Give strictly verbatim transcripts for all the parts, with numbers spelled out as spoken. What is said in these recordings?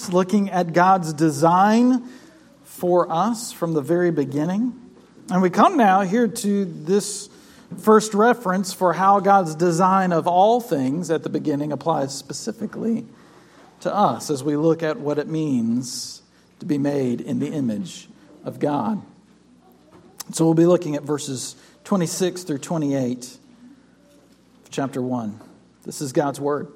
class looking at God's design for us from the very beginning. And we come now here to this first reference for how God's design of all things at the beginning applies specifically to us as we look at what it means to be made in the image of God. So we'll be looking at verses twenty-six through twenty-eight of chapter one. This is God's word.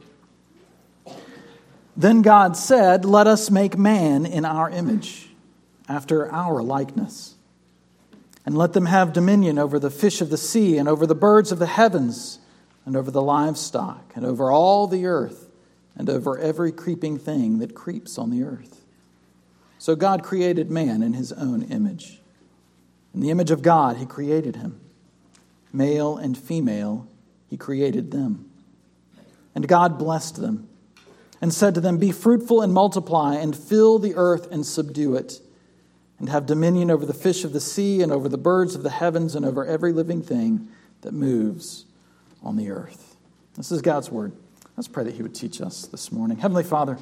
Then God said, "Let us make man in our image, after our likeness. And let them have dominion over the fish of the sea, and over the birds of the heavens, and over the livestock, and over all the earth, and over every creeping thing that creeps on the earth." So God created man in his own image. In the image of God, he created him. Male and female, he created them. And God blessed them and said to them, "Be fruitful and multiply, and fill the earth and subdue it, and have dominion over the fish of the sea, and over the birds of the heavens, and over every living thing that moves on the earth." This is God's word. Let's pray that he would teach us this morning. Heavenly Father,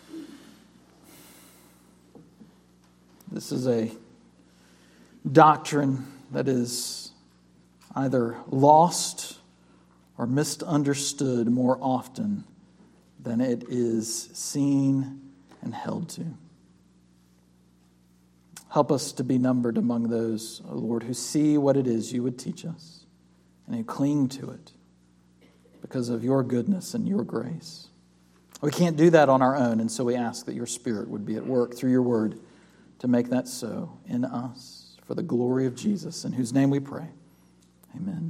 this is a doctrine that is either lost or misunderstood more often than it is seen and held to. Help us to be numbered among those, O Lord, who see what it is you would teach us and who cling to it because of your goodness and your grace. We can't do that on our own, and so we ask that your Spirit would be at work through your word to make that so in us for the glory of Jesus, in whose name we pray. Amen.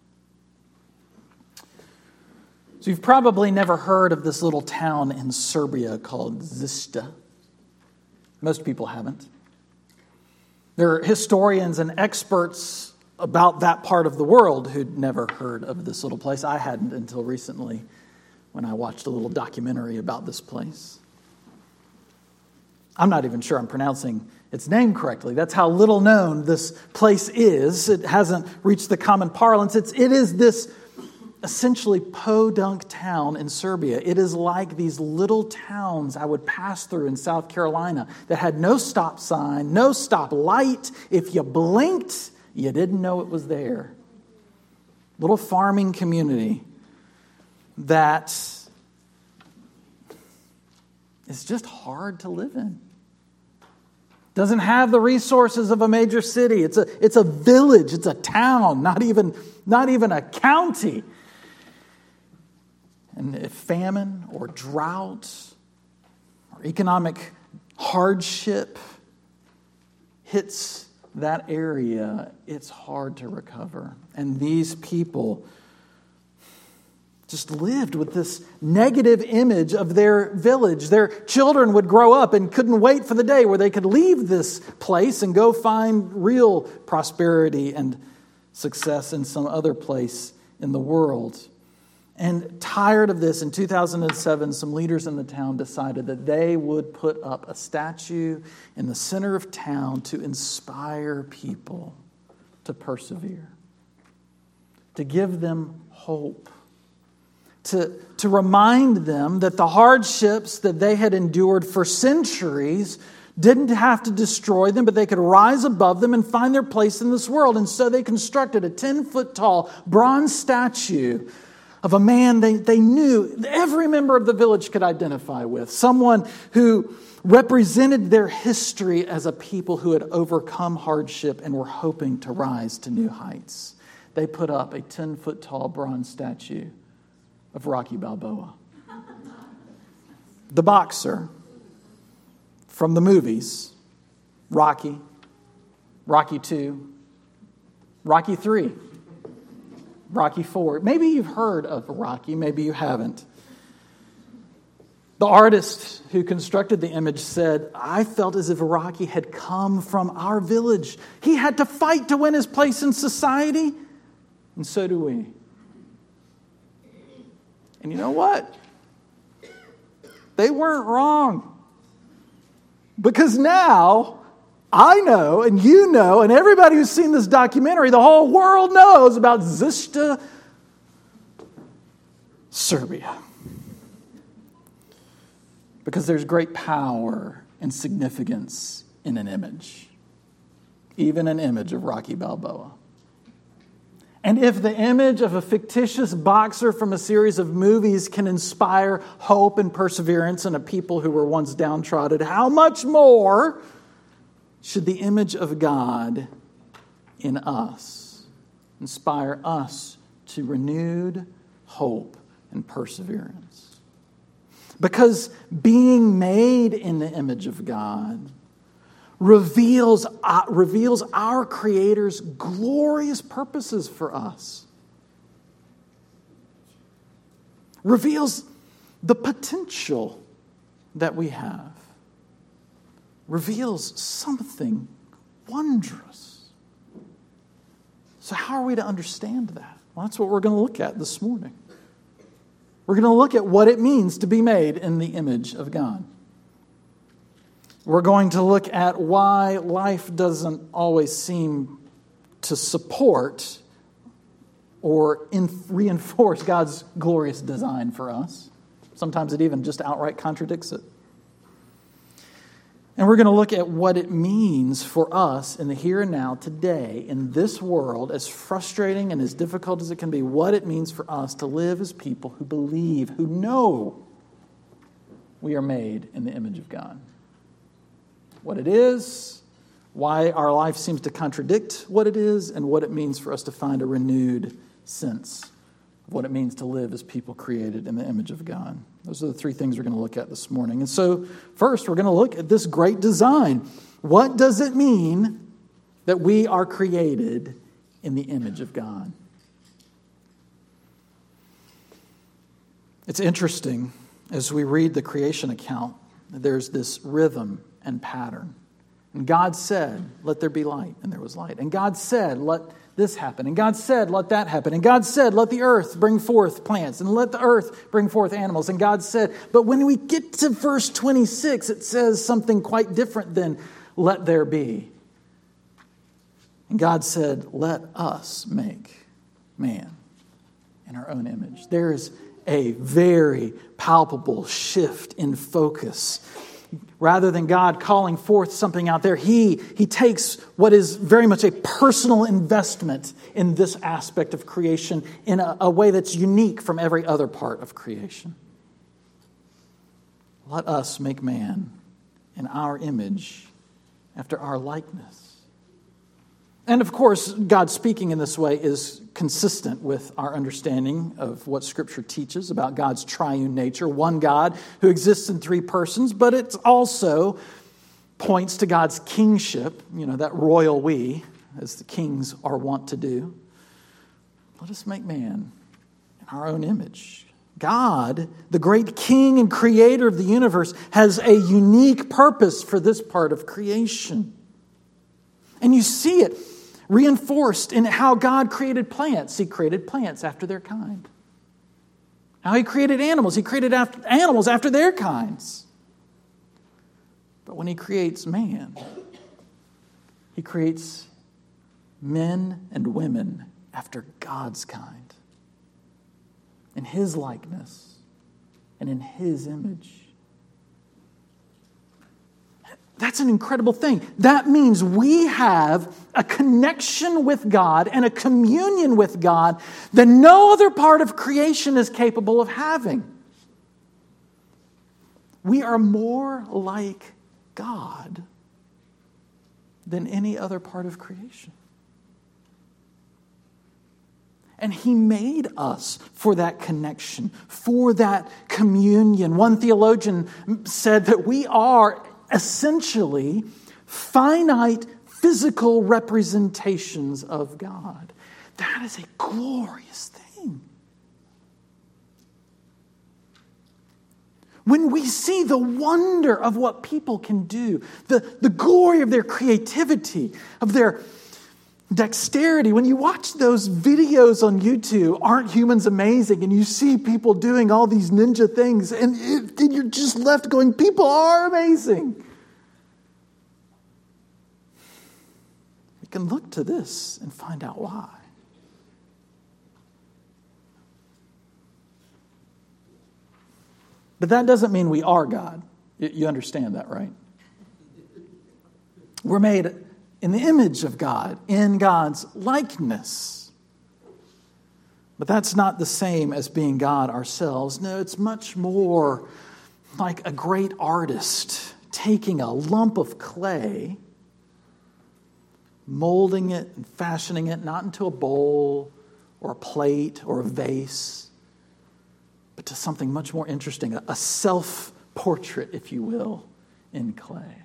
So you've probably never heard of this little town in Serbia called Zista. Most people haven't. There are historians and experts about that part of the world who'd never heard of this little place. I hadn't until recently when I watched a little documentary about this place. I'm not even sure I'm pronouncing its name correctly. That's how little known this place is. It hasn't reached the common parlance. It's, it is this essentially podunk town in Serbia. It is like these little towns I would pass through in South Carolina that had no stop sign, no stop light. If you blinked, you didn't know it was there. Little farming community that is just hard to live in. Doesn't have the resources of a major city. It's a, it's a village. It's a town, not even, not even a county. And if famine or drought or economic hardship hits that area, it's hard to recover. And these people just lived with this negative image of their village. Their children would grow up and couldn't wait for the day where they could leave this place and go find real prosperity and success in some other place in the world. And tired of this, in two thousand seven, some leaders in the town decided that they would put up a statue in the center of town to inspire people to persevere, to give them hope, to, to remind them that the hardships that they had endured for centuries didn't have to destroy them, but they could rise above them and find their place in this world. And so they constructed a ten-foot tall bronze statue of a man they, they knew every member of the village could identify with. Someone who represented their history as a people who had overcome hardship and were hoping to rise to new heights. They put up a ten-foot tall bronze statue of Rocky Balboa, the boxer from the movies, Rocky, Rocky two, Rocky three, Rocky four. Maybe you've heard of Rocky, maybe you haven't. The artist who constructed the image said, "I felt as if Rocky had come from our village. He had to fight to win his place in society, and so do we." And you know what? They weren't wrong. Because now, I know, and you know, and everybody who's seen this documentary, the whole world knows about Zista, Serbia. Because there's great power and significance in an image, even an image of Rocky Balboa. And if the image of a fictitious boxer from a series of movies can inspire hope and perseverance in a people who were once downtrodden, how much more should the image of God in us inspire us to renewed hope and perseverance? Because being made in the image of God reveals, uh, reveals our Creator's glorious purposes for us. Reveals the potential that we have. Reveals something wondrous. So how are we to understand that? Well, that's what we're going to look at this morning. We're going to look at what it means to be made in the image of God. We're going to look at why life doesn't always seem to support or in, reinforce God's glorious design for us. Sometimes it even just outright contradicts it. And we're going to look at what it means for us in the here and now, today, in this world, as frustrating and as difficult as it can be, what it means for us to live as people who believe, who know we are made in the image of God. What it is, why our life seems to contradict what it is, and what it means for us to find a renewed sense of what it means to live as people created in the image of God. Those are the three things we're going to look at this morning. And so, first, we're going to look at this great design. What does it mean that we are created in the image of God? It's interesting, as we read the creation account, there's this rhythm and pattern. And God said, let there be light, and there was light. And God said, let this happen. And God said, let that happen. And God said, let the earth bring forth plants, and let the earth bring forth animals. And God said, but when we get to verse twenty-six, it says something quite different than let there be. And God said, let us make man in our own image. There is a very palpable shift in focus. Rather than God calling forth something out there, he, he takes what is very much a personal investment in this aspect of creation in a, a way that's unique from every other part of creation. Let us make man in our image, after our likeness. And of course, God speaking in this way is consistent with our understanding of what Scripture teaches about God's triune nature, one God who exists in three persons, but it also points to God's kingship, you know, that royal we, as the kings are wont to do. Let us make man in our own image. God, the great king and creator of the universe, has a unique purpose for this part of creation. And you see it reinforced in how God created plants. He created plants after their kind. How He created animals. He created after, animals after their kinds. But when He creates man, He creates men and women after God's kind, in His likeness and in His image. That's an incredible thing. That means we have a connection with God and a communion with God that no other part of creation is capable of having. We are more like God than any other part of creation. And He made us for that connection, for that communion. One theologian said that we are essentially finite physical representations of God. That is a glorious thing. When we see the wonder of what people can do, the, the glory of their creativity, of their dexterity, when you watch those videos on YouTube, Aren't Humans Amazing? And you see people doing all these ninja things, and, it, and you're just left going, people are amazing. We can look to this and find out why. But that doesn't mean we are God. You understand that, right? We're made in the image of God, in God's likeness. But that's not the same as being God ourselves. No, it's much more like a great artist taking a lump of clay, molding it and fashioning it not into a bowl or a plate or a vase, but to something much more interesting, a self-portrait, if you will, in clay.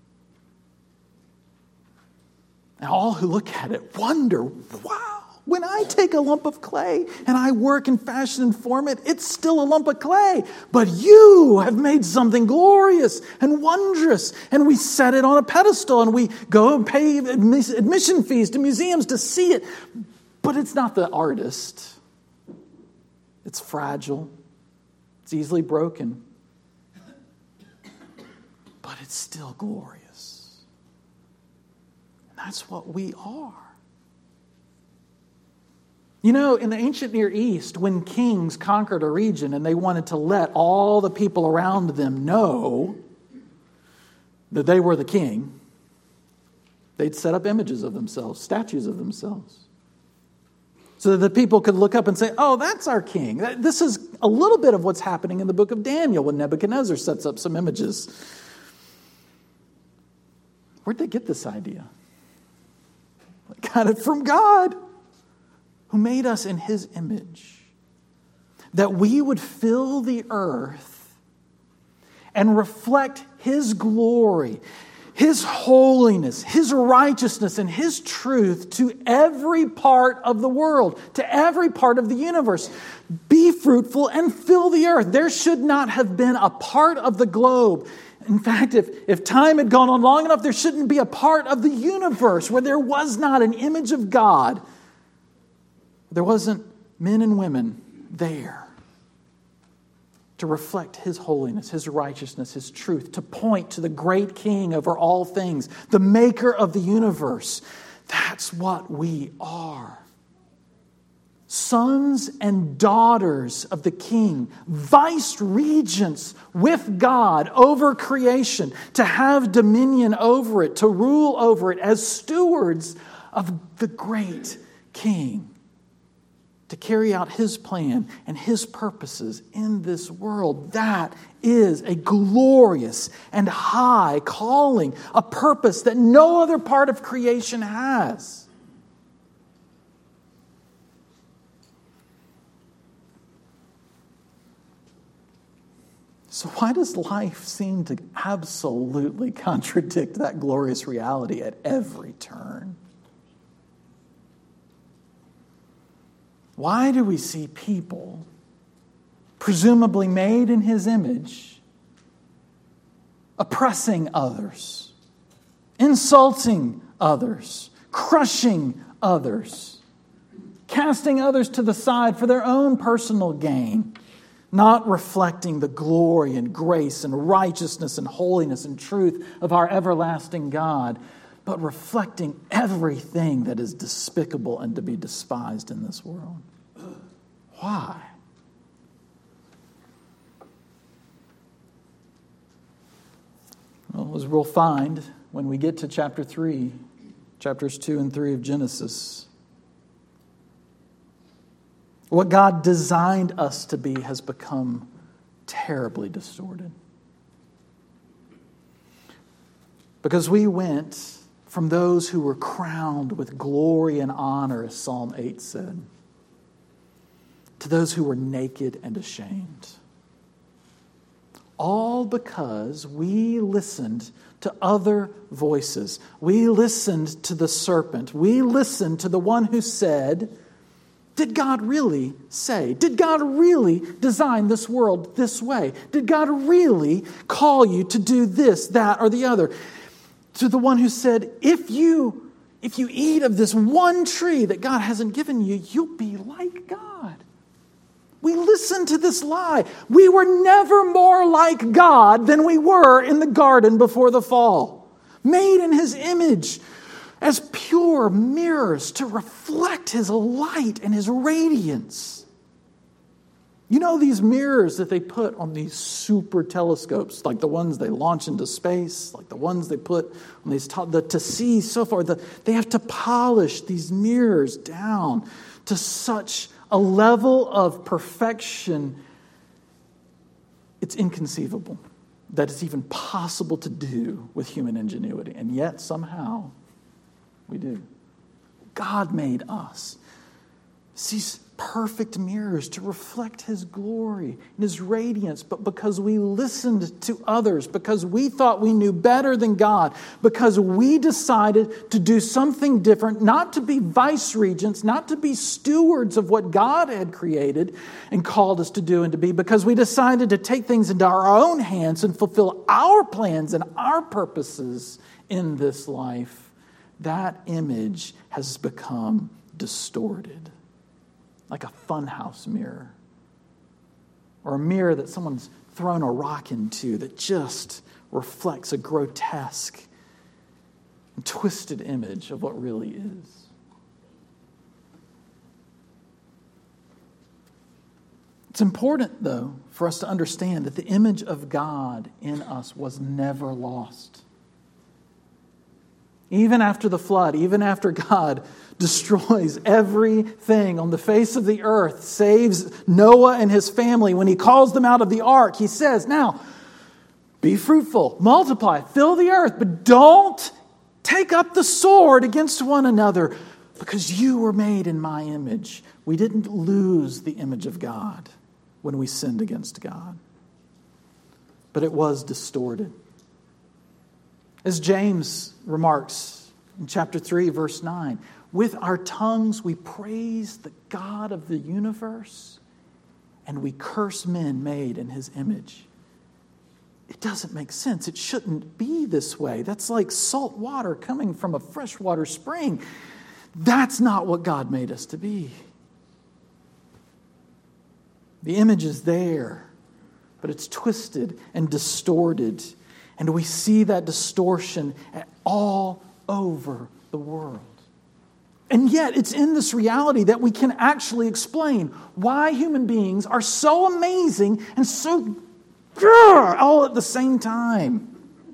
And all who look at it wonder, wow, when I take a lump of clay and I work and fashion and form it, it's still a lump of clay. But you have made something glorious and wondrous. And we set it on a pedestal and we go and pay admission fees to museums to see it. But it's not the artist. It's fragile. It's easily broken. But it's still glorious. And that's what we are. You know, in the ancient Near East, when kings conquered a region and they wanted to let all the people around them know that they were the king, they'd set up images of themselves, statues of themselves, so that the people could look up and say, oh, that's our king. This is a little bit of what's happening in the book of Daniel when Nebuchadnezzar sets up some images. Where'd they get this idea? They got it from God, who made us in his image, that we would fill the earth and reflect his glory, his holiness, his righteousness, and his truth to every part of the world, to every part of the universe. Be fruitful and fill the earth. There should not have been a part of the globe. In fact, if, if time had gone on long enough, there shouldn't be a part of the universe where there was not an image of God. There wasn't men and women there to reflect his holiness, his righteousness, his truth, to point to the great King over all things, the maker of the universe. That's what we are. Sons and daughters of the King, vice regents with God over creation, to have dominion over it, to rule over it as stewards of the great King, to carry out his plan and his purposes in this world. That is a glorious and high calling, a purpose that no other part of creation has. So why does life seem to absolutely contradict that glorious reality at every turn? Why do we see people, presumably made in his image, oppressing others, insulting others, crushing others, casting others to the side for their own personal gain, not reflecting the glory and grace and righteousness and holiness and truth of our everlasting God, but reflecting everything that is despicable and to be despised in this world? Why? Well, as we'll find when we get to chapter three, chapters two and three of Genesis, what God designed us to be has become terribly distorted. Because we went from those who were crowned with glory and honor, as Psalm eight said, to those who were naked and ashamed. All because we listened to other voices. We listened to the serpent. We listened to the one who said, did God really say? Did God really design this world this way? Did God really call you to do this, that, or the other? To the one who said, if you, if you eat of this one tree that God hasn't given you, you'll be like God. We listened to this lie. We were never more like God than we were in the garden before the fall. Made in his image as pure mirrors to reflect his light and his radiance. You know these mirrors that they put on these super telescopes, like the ones they launch into space, like the ones they put on these, the, to see so far, the, they have to polish these mirrors down to such a level of perfection. It's inconceivable that it's even possible to do with human ingenuity. And yet somehow we do. God made us. These perfect mirrors to reflect His glory and His radiance. But because we listened to others, because we thought we knew better than God, because we decided to do something different, not to be vice regents, not to be stewards of what God had created and called us to do and to be, because we decided to take things into our own hands and fulfill our plans and our purposes in this life, that image has become distorted. Like a funhouse mirror. Or a mirror that someone's thrown a rock into that just reflects a grotesque and twisted image of what really is. It's important, though, for us to understand that the image of God in us was never lost. Even after the flood, even after God destroys everything on the face of the earth, saves Noah and his family, when He calls them out of the ark, He says, now, be fruitful, multiply, fill the earth, but don't take up the sword against one another, because you were made in my image. We didn't lose the image of God when we sinned against God, but it was distorted. As James remarks in chapter three, verse nine, with our tongues we praise the God of the universe, and we curse men made in His image. It doesn't make sense. It shouldn't be this way. That's like salt water coming from a freshwater spring. That's not what God made us to be. The image is there, but it's twisted and distorted. And we see that distortion all over the world. And yet it's in this reality that we can actually explain why human beings are so amazing and so grr, all at the same time.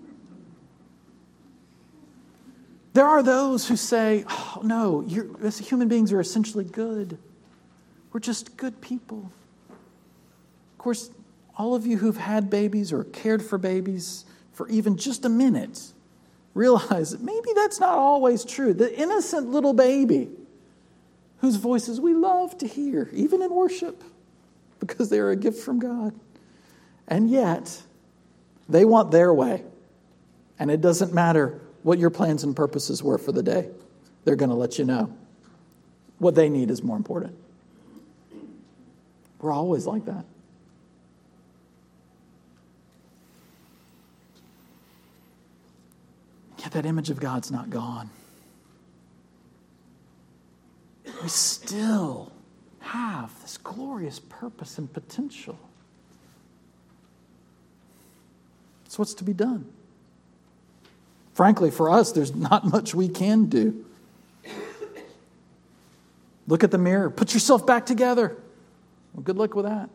There are those who say, oh, no, you're, human beings are essentially good. We're just good people. Of course, all of you who've had babies or cared for babies for even just a minute, realize that maybe that's not always true. The innocent little baby whose voices we love to hear, even in worship, because they are a gift from God. And yet, they want their way. And it doesn't matter what your plans and purposes were for the day. They're going to let you know. What they need is more important. We're always like that. Yet that image of God's not gone. We still have this glorious purpose and potential. So what's to be done? Frankly, for us, there's not much we can do. Look at the mirror. Put yourself back together. Well, good luck with that.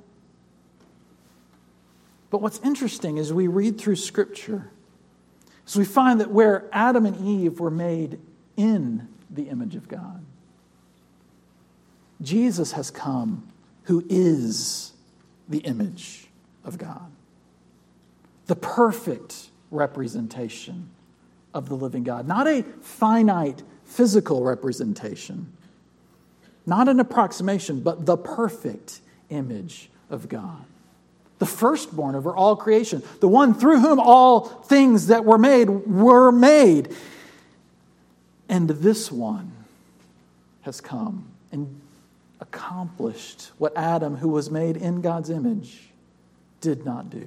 But what's interesting is we read through Scripture, so we find that where Adam and Eve were made in the image of God, Jesus has come who is the image of God. The perfect representation of the living God. Not a finite physical representation. Not an approximation, but the perfect image of God. The firstborn over all creation. The one through whom all things that were made were made. And this one has come and accomplished what Adam, who was made in God's image, did not do.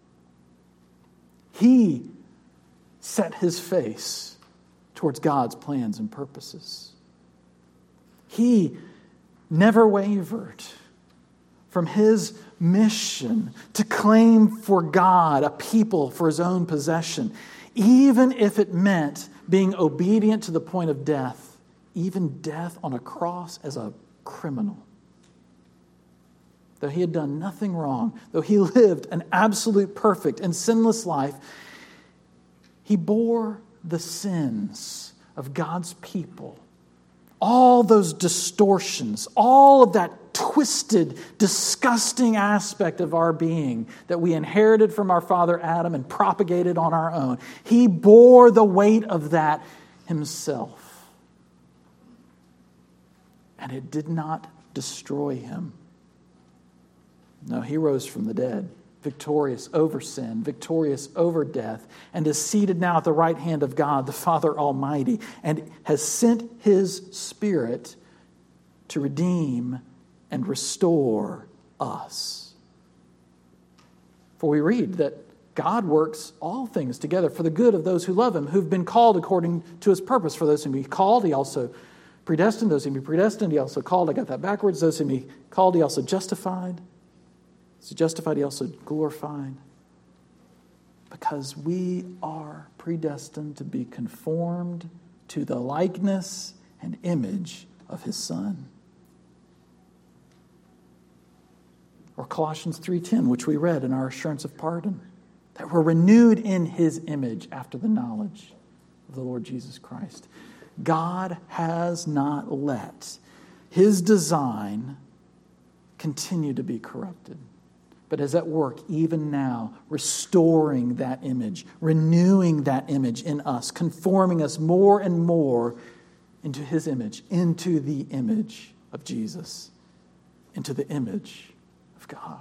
He set his face towards God's plans and purposes. He never wavered from his mission to claim for God a people for his own possession, even if it meant being obedient to the point of death, even death on a cross as a criminal. though he had done nothing wrong, though he lived an absolute perfect and sinless life, he bore the sins of God's people. All those distortions, all of that twisted, disgusting aspect of our being that we inherited from our father Adam and propagated on our own. He bore the weight of that himself. And it did not destroy him. No, he rose from the dead, victorious over sin, victorious over death, and is seated now at the right hand of God, the Father Almighty, and has sent his Spirit to redeem and restore us. For we read that God works all things together for the good of those who love him, who've been called according to his purpose. For those whom he called, he also predestined. Those whom he predestined, he also called. I got that backwards. Those whom he called, he also justified. So justified, he also glorified. Because we are predestined to be conformed to the likeness and image of his Son. Or Colossians three ten, which we read in our assurance of pardon. That we're renewed in his image after the knowledge of the Lord Jesus Christ. God has not let his design continue to be corrupted, but is at work even now, restoring that image, renewing that image in us, conforming us more and more into his image, into the image of Jesus, into the image of God.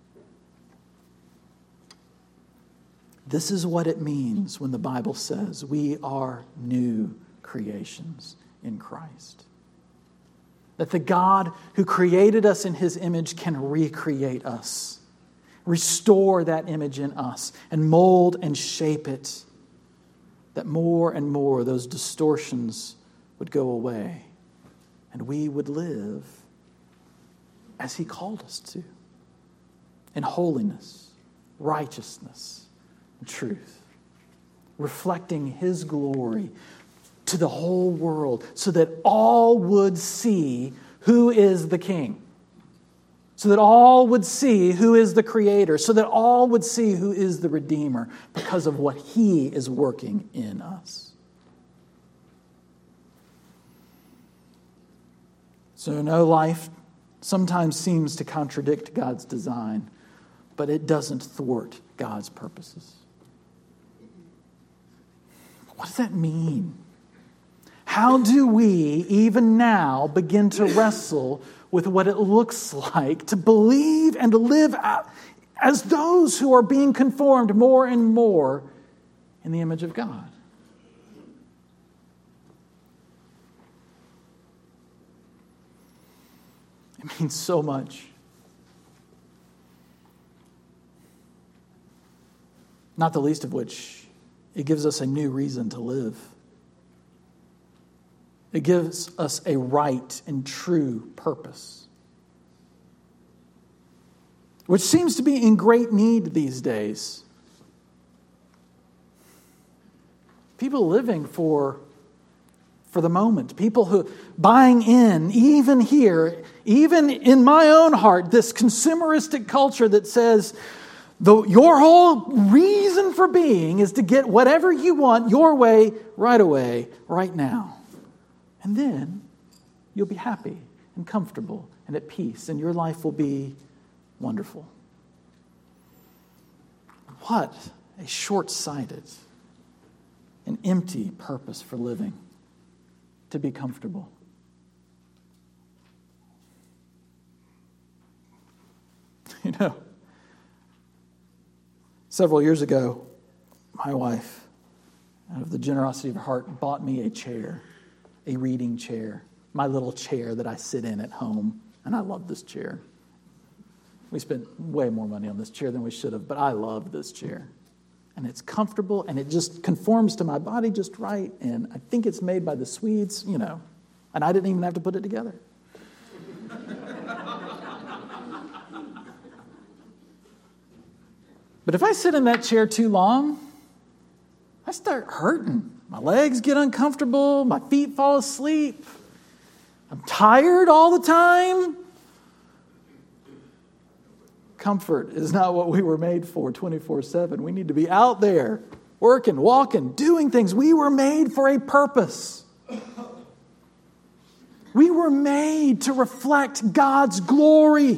This is what it means when the Bible says we are new creations in Christ. That the God who created us in his image can recreate us, restore that image in us, and mold and shape it, that more and more those distortions would go away, and we would live as he called us to, in holiness, righteousness, and truth, reflecting his glory to the whole world, so that all would see who is the King. So that all would see who is the Creator. So that all would see who is the Redeemer because of what he is working in us. So no, life sometimes seems to contradict God's design, but it doesn't thwart God's purposes. What does that mean? How do we, even now, begin to wrestle with what it looks like to believe and to live out as those who are being conformed more and more in the image of God? It means so much. Not the least of which, it gives us a new reason to live. It gives us a right and true purpose, which seems to be in great need these days. People living for, for the moment, people who buying in, even here, even in my own heart, this consumeristic culture that says, the, your whole reason for being is to get whatever you want your way, right away, right now. And then you'll be happy and comfortable and at peace, and your life will be wonderful. What a short-sighted and empty purpose for living, to be comfortable. You know, several years ago, my wife, out of the generosity of her heart, bought me a chair. A reading chair, my little chair that I sit in at home. And I love this chair. We spent way more money on this chair than we should have, but I love this chair. And it's comfortable, and it just conforms to my body just right. And I think it's made by the Swedes, you know. And I didn't even have to put it together. But if I sit in that chair too long, I start hurting. My legs get uncomfortable. My feet fall asleep. I'm tired all the time. Comfort is not what we were made for twenty-four seven. We need to be out there, working, walking, doing things. We were made for a purpose. We were made to reflect God's glory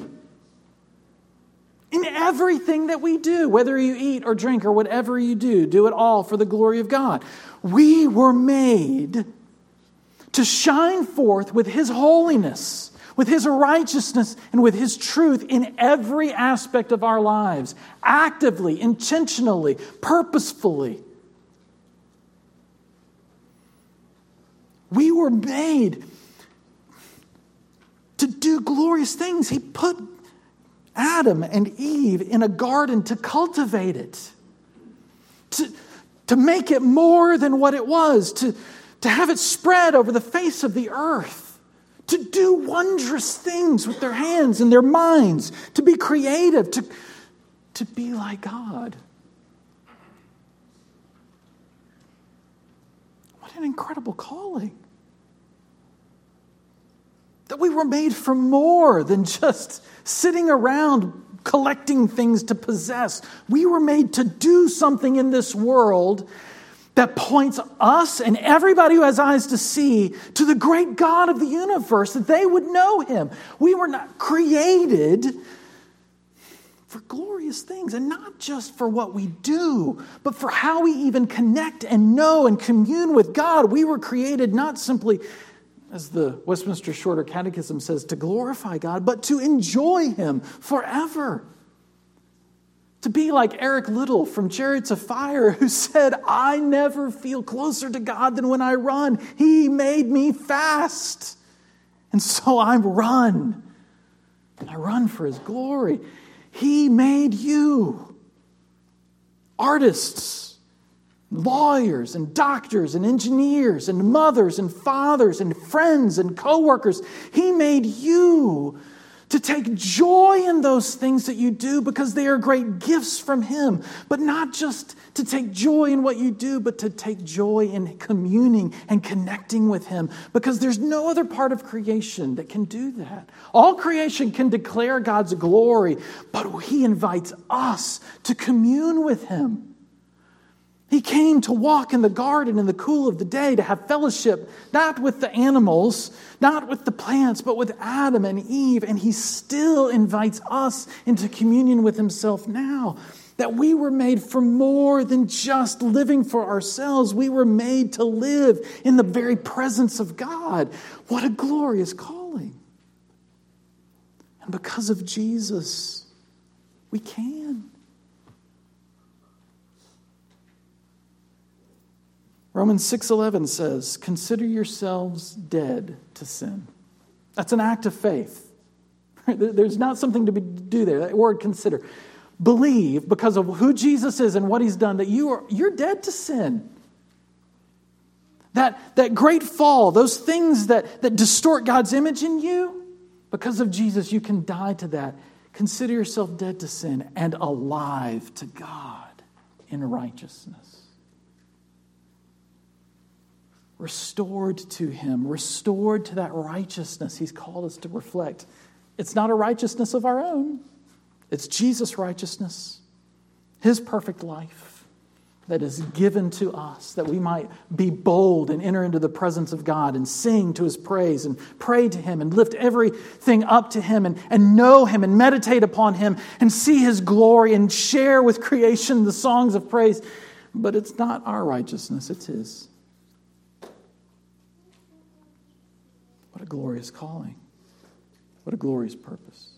in everything that we do. Whether you eat or drink or whatever you do, do it all for the glory of God. We were made to shine forth with His holiness, with His righteousness, and with His truth in every aspect of our lives, actively, intentionally, purposefully. We were made to do glorious things. He put Adam and Eve in a garden to cultivate it, to, to make it more than what it was, to, to have it spread over the face of the earth, to do wondrous things with their hands and their minds, to be creative, to, to be like God. What an incredible calling. That we were made for more than just sitting around collecting things to possess. We were made to do something in this world that points us and everybody who has eyes to see to the great God of the universe, that they would know Him. We were not created for glorious things, and not just for what we do, but for how we even connect and know and commune with God. We were created not simply, as the Westminster Shorter Catechism says, to glorify God, but to enjoy Him forever. To be like Eric Liddell from Chariots of Fire, who said, I never feel closer to God than when I run. He made me fast. And so I run. I run for His glory. He made you. Artists, lawyers and doctors and engineers and mothers and fathers and friends and coworkers. He made you to take joy in those things that you do because they are great gifts from Him. But not just to take joy in what you do, but to take joy in communing and connecting with Him, because there's no other part of creation that can do that. All creation can declare God's glory, but He invites us to commune with Him. He came to walk in the garden in the cool of the day, to have fellowship, not with the animals, not with the plants, but with Adam and Eve. And He still invites us into communion with Himself now. That we were made for more than just living for ourselves. We were made to live in the very presence of God. What a glorious calling. And because of Jesus, we can. Romans six eleven says, consider yourselves dead to sin. That's an act of faith. There's not something to be, do there. That word consider. Believe, because of who Jesus is and what He's done, that you are, you're dead to sin. That, that great fall, those things that, that distort God's image in you, because of Jesus, you can die to that. Consider yourself dead to sin and alive to God in righteousness. Restored to Him, restored to that righteousness He's called us to reflect. It's not a righteousness of our own. It's Jesus' righteousness, His perfect life that is given to us, that we might be bold and enter into the presence of God and sing to His praise and pray to Him and lift everything up to Him and, and know Him and meditate upon Him and see His glory and share with creation the songs of praise. But it's not our righteousness, it's His. What a glorious calling. What a glorious purpose.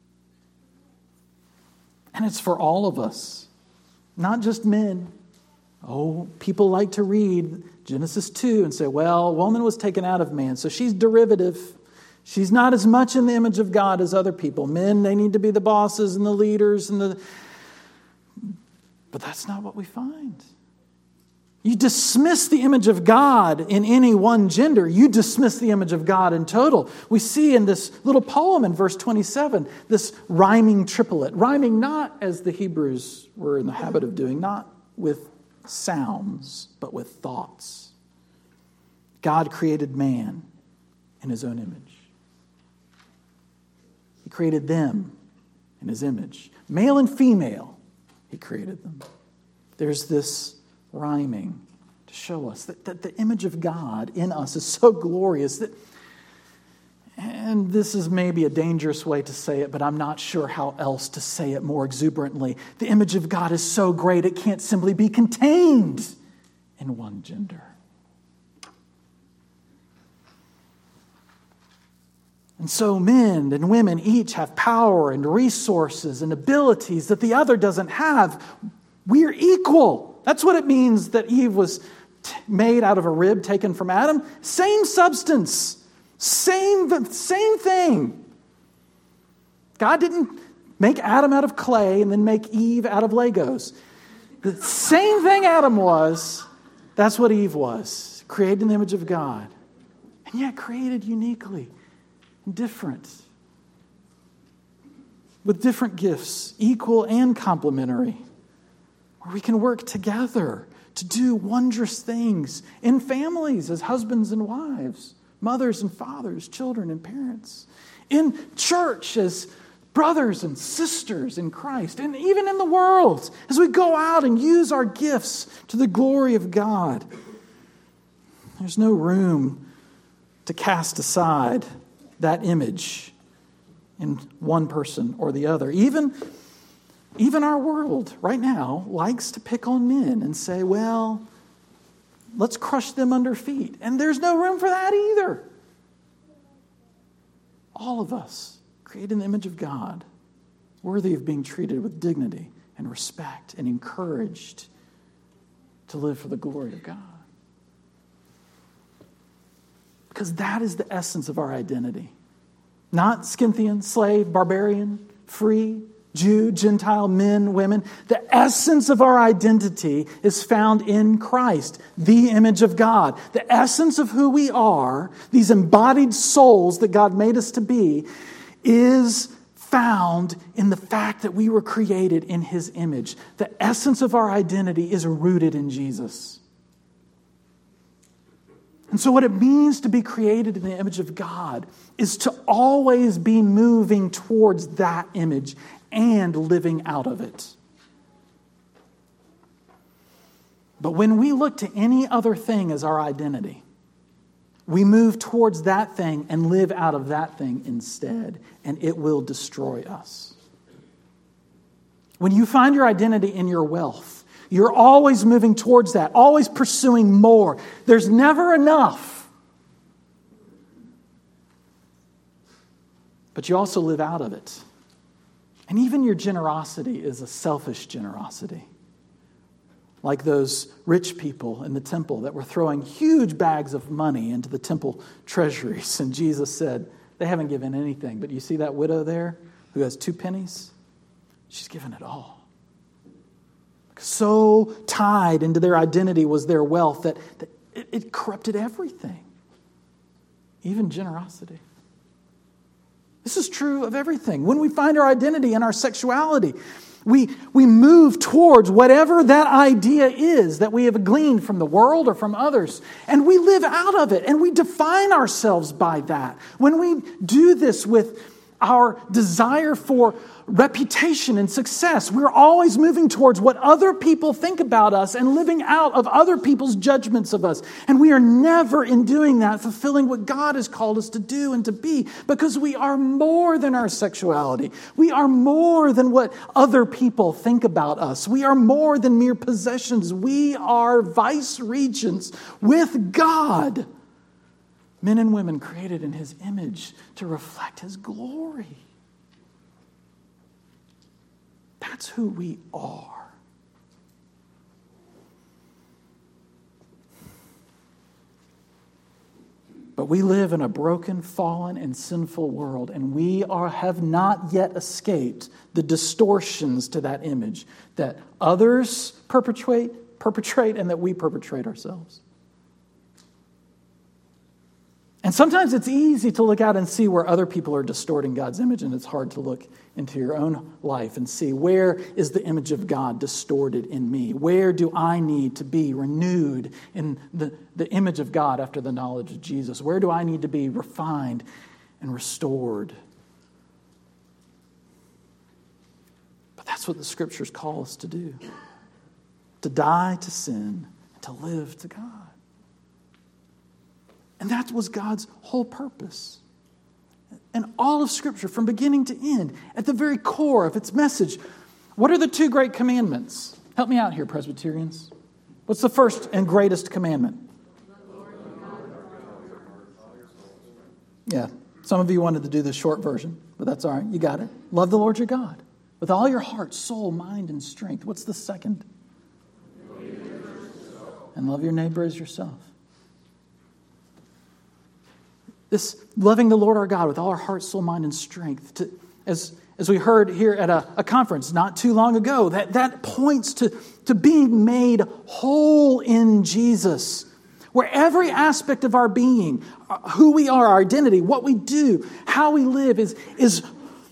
And it's for all of us, not just men. Oh, people like to read Genesis two and say, well, woman was taken out of man, so she's derivative. She's not as much in the image of God as other people. Men, they need to be the bosses and the leaders and the... But that's not what we find. You dismiss the image of God in any one gender. You dismiss the image of God in total. We see in this little poem in verse twenty-seven, this rhyming triplet. Rhyming not as the Hebrews were in the habit of doing, not with sounds, but with thoughts. God created man in His own image. He created them in his image. Male and female, he created them. There's this rhyming to show us that, that the image of God in us is so glorious that, and this is maybe a dangerous way to say it, but I'm not sure how else to say it more exuberantly. The image of God is so great it can't simply be contained in one gender. And so men and women each have power and resources and abilities that the other doesn't have. We're equal. That's what it means that Eve was t- made out of a rib taken from Adam. Same substance. Same, same thing. God didn't make Adam out of clay and then make Eve out of Legos. The same thing Adam was, that's what Eve was. Created in the image of God. And yet created uniquely. Different, with different gifts, equal and complementary, where we can work together to do wondrous things in families as husbands and wives, mothers and fathers, children and parents, in church as brothers and sisters in Christ, and even in the world as we go out and use our gifts to the glory of God. There's no room to cast aside that image in one person or the other. Even, even our world right now likes to pick on men and say, well, let's crush them under feet. And there's no room for that either. All of us, created in the image of God, worthy of being treated with dignity and respect and encouraged to live for the glory of God. Because that is the essence of our identity. Not Scythian, slave, barbarian, free, Jew, Gentile, men, women. The essence of our identity is found in Christ, the image of God. The essence of who we are, these embodied souls that God made us to be, is found in the fact that we were created in His image. The essence of our identity is rooted in Jesus. And so what it means to be created in the image of God is to always be moving towards that image and living out of it. But when we look to any other thing as our identity, we move towards that thing and live out of that thing instead, and it will destroy us. When you find your identity in your wealth, you're always moving towards that, always pursuing more. There's never enough. But you also live out of it. And even your generosity is a selfish generosity. Like those rich people in the temple that were throwing huge bags of money into the temple treasuries. And Jesus said, they haven't given anything. But you see that widow there who has two pennies? She's given it all. So tied into their identity was their wealth that, that it, it corrupted everything, even generosity. This is true of everything. When we find our identity in our sexuality, we, we move towards whatever that idea is that we have gleaned from the world or from others, and we live out of it, and we define ourselves by that. When we do this with our desire for reputation and success, we're always moving towards what other people think about us and living out of other people's judgments of us. And we are never, in doing that, fulfilling what God has called us to do and to be, because we are more than our sexuality. We are more than what other people think about us. We are more than mere possessions. We are vice regents with God. Men and women created in His image to reflect His glory. That's who we are. But we live in a broken, fallen, and sinful world, and we are have not yet escaped the distortions to that image that others perpetrate, perpetrate, and that we perpetrate ourselves. And sometimes it's easy to look out and see where other people are distorting God's image, and it's hard to look into your own life and see, where is the image of God distorted in me? Where do I need to be renewed in the, the image of God after the knowledge of Jesus? Where do I need to be refined and restored? That's what the Scriptures call us to do. To die to sin and to live to God. And that was God's whole purpose. And all of Scripture, from beginning to end, at the very core of its message, what are the two great commandments? Help me out here, Presbyterians. What's the first and greatest commandment? Yeah, some of you wanted to do the short version, but that's all right. You got it. Love the Lord your God with all your heart, soul, mind, and strength. What's the second? And love your neighbor as yourself. This loving the Lord our God with all our heart, soul, mind, and strength. To, as, as we heard here at a, a conference not too long ago, that, that points to, to being made whole in Jesus. Where every aspect of our being, who we are, our identity, what we do, how we live is, is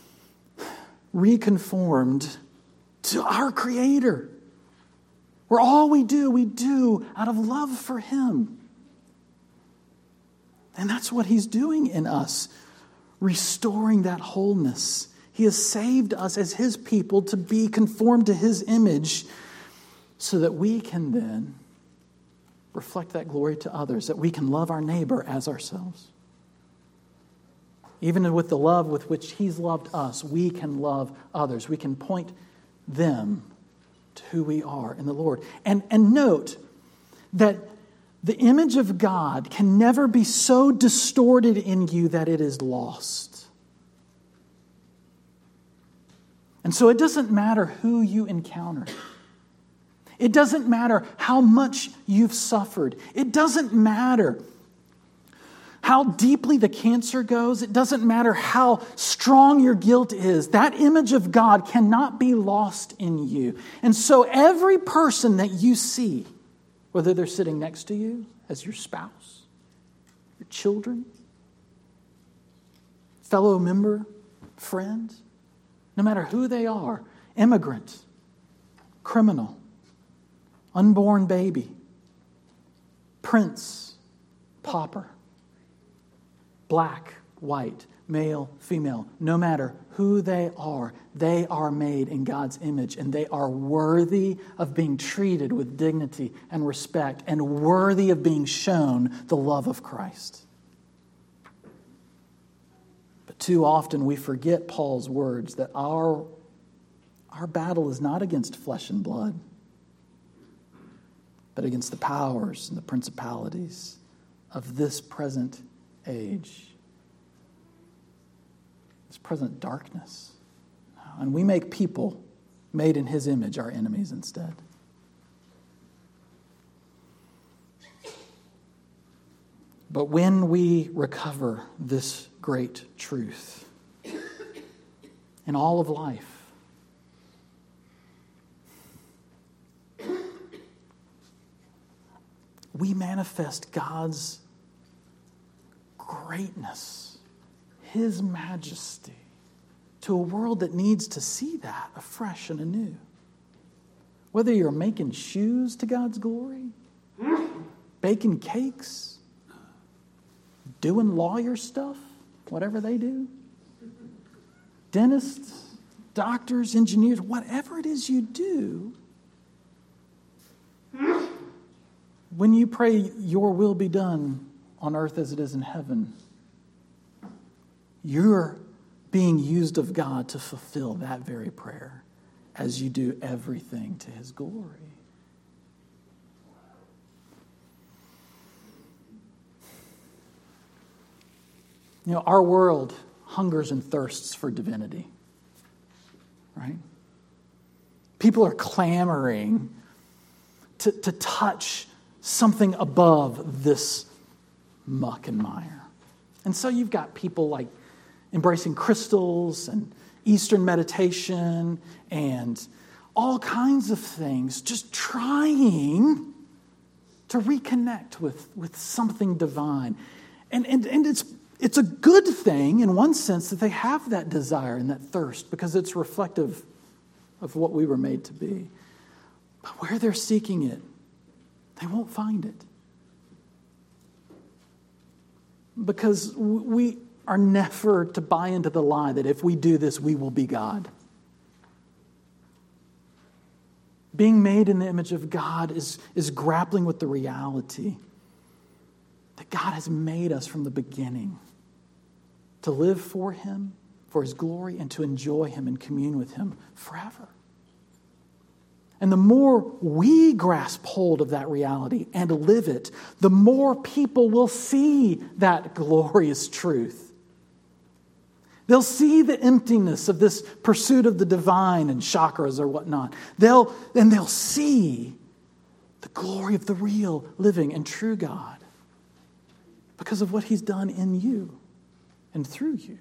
reconformed to our Creator. Where all we do, we do out of love for Him. And that's what He's doing in us, restoring that wholeness. He has saved us as His people to be conformed to His image so that we can then reflect that glory to others, that we can love our neighbor as ourselves. Even with the love with which He's loved us, we can love others. We can point them to who we are in the Lord. And, and note that the image of God can never be so distorted in you that it is lost. And so it doesn't matter who you encounter. It doesn't matter how much you've suffered. It doesn't matter how deeply the cancer goes. It doesn't matter how strong your guilt is. That image of God cannot be lost in you. And so every person that you see, whether they're sitting next to you as your spouse, your children, fellow member, friend, no matter who they are, immigrant, criminal, unborn baby, prince, pauper, black, white, male, female, no matter who they are, they are made in God's image and they are worthy of being treated with dignity and respect and worthy of being shown the love of Christ. But too often we forget Paul's words that our, our battle is not against flesh and blood, but against the powers and the principalities of this present age, this present darkness. And we make people made in His image our enemies instead. But when we recover this great truth in all of life, we manifest God's greatness, His majesty, to a world that needs to see that afresh and anew. Whether you're making shoes to God's glory, baking cakes, doing lawyer stuff, whatever they do, dentists, doctors, engineers, whatever it is you do, when you pray, your will be done on earth as it is in heaven, you're being used of God to fulfill that very prayer as you do everything to His glory. You know, our world hungers and thirsts for divinity, right? People are clamoring to, to touch something above this muck and mire. And so you've got people like embracing crystals and Eastern meditation and all kinds of things, just trying to reconnect with, with something divine. And, and, and it's, it's a good thing in one sense that they have that desire and that thirst because it's reflective of what we were made to be. But where they're seeking it, they won't find it. Because we are never to buy into the lie that if we do this, we will be God. being made in the image of God is, is grappling with the reality that God has made us from the beginning to live for him, for his glory, and to enjoy him and commune with him forever. And the more we grasp hold of that reality and live it, the more people will see that glorious truth. They'll see the emptiness of this pursuit of the divine and chakras or whatnot. They'll, and they'll see the glory of the real, living, and true God because of what he's done in you and through you.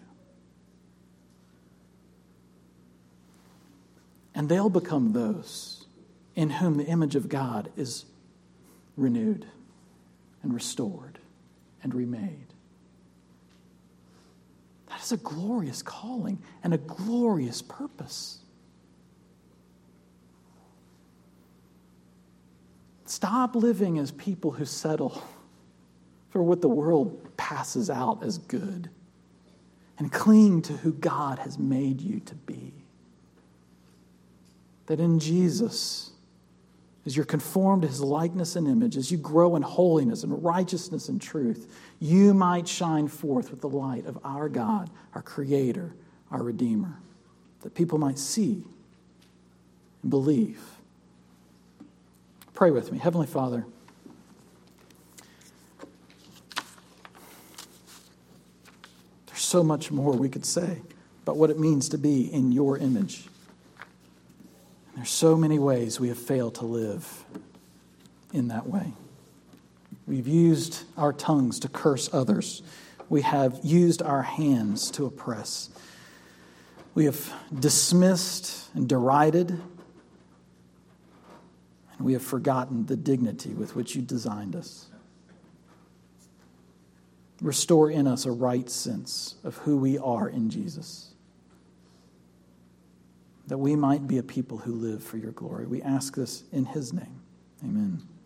And they'll become those in whom the image of God is renewed and restored and remade. That is a glorious calling and a glorious purpose. Stop living as people who settle for what the world passes out as good and cling to who God has made you to be. That in Jesus, as you're conformed to his likeness and image, as you grow in holiness and righteousness and truth, you might shine forth with the light of our God, our Creator, our Redeemer, that people might see and believe. Pray with me. Heavenly Father, there's so much more we could say about what it means to be in your image. There's so many ways we have failed to live in that way. We've used our tongues to curse others. We have used our hands to oppress. We have dismissed and derided. And we have forgotten the dignity with which you designed us. Restore in us a right sense of who we are in Jesus, that we might be a people who live for your glory. We ask this in his name. Amen.